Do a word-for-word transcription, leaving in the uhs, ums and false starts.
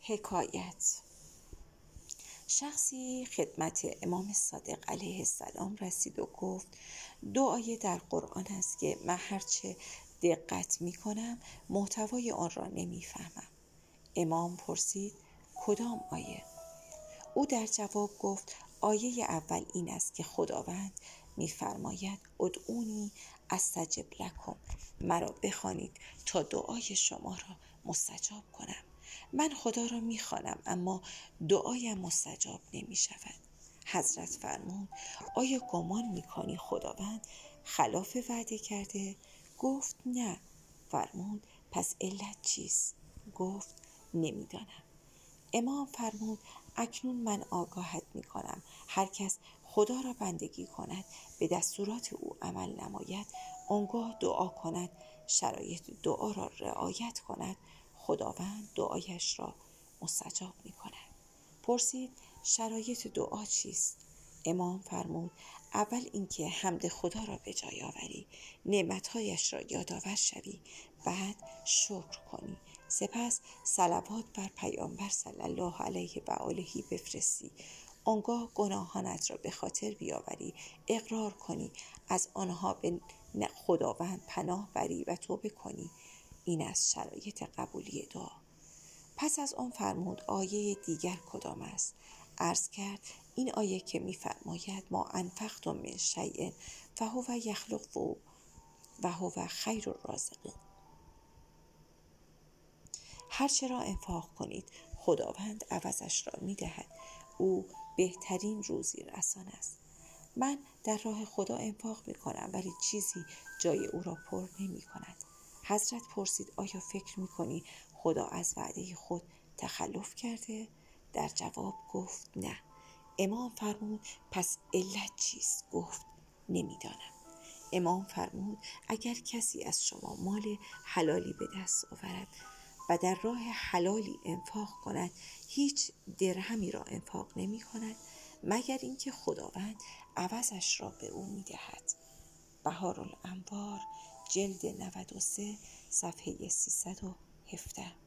حکایت. شخصی خدمت امام صادق علیه السلام رسید و گفت دو آیه در قرآن است که من هرچه دقت می کنم محتوای آن را نمی فهمم. امام پرسید کدام آیه؟ او در جواب گفت آیه اول این است که خداوند می فرماید ادعونی استجب لکم، مرا بخوانید تا دعای شما را مستجاب کنم. من خدا را می خوانم اما دعایم مستجاب نمی شود. حضرت فرمود آیا گمان می کنی خداوند خلاف وعده کرده؟ گفت نه. فرمود پس علت چیست؟ گفت نمی دانم. امام فرمود اکنون من آگاهت می کنم هر کس خدا را بندگی کند، به دستورات او عمل نماید، آنگاه دعا کند، شرایط دعا را رعایت کند، خداوند دعایش را مستجاب می کند. پرسید شرایط دعا چیست؟ امام فرمود اول اینکه حمد خدا را به جای آوری، نعمتهایش را یادآور شوی، بعد شکر کنی، سپس صلوات بر پیامبر صلی الله علیه و آله بفرستی، آنگاه گناهانت را به خاطر بیاوری، اقرار کنی، از آنها به خداوند پناه بری و توبه کنی. این از شرایط قبولی دعا. پس از آن فرمود آیه دیگر کدام است؟ عرض کرد این آیه که می فرماید ما انفقتم من شیء فهو یخلفه و هو خیر الرازقین. هر چه را انفاق کنید خداوند عوضش را می دهد، او بهترین روزی رسان است. من در راه خدا انفاق می کنم ولی چیزی جای او را پر نمی کند. حضرت پرسید آیا فکر می کنی خدا از وعده خود تخلف کرده؟ در جواب گفت نه. امام فرمود پس علت چیست؟ گفت نمیدانم. امام فرمود اگر کسی از شما مال حلالی به دست آورد و در راه حلالی انفاق کند، هیچ درهمی را انفاق نمی کند مگر اینکه خداوند عوضش را به او می دهد. بهارالانوار جلد نود و سه صفحه سیصد و هفده.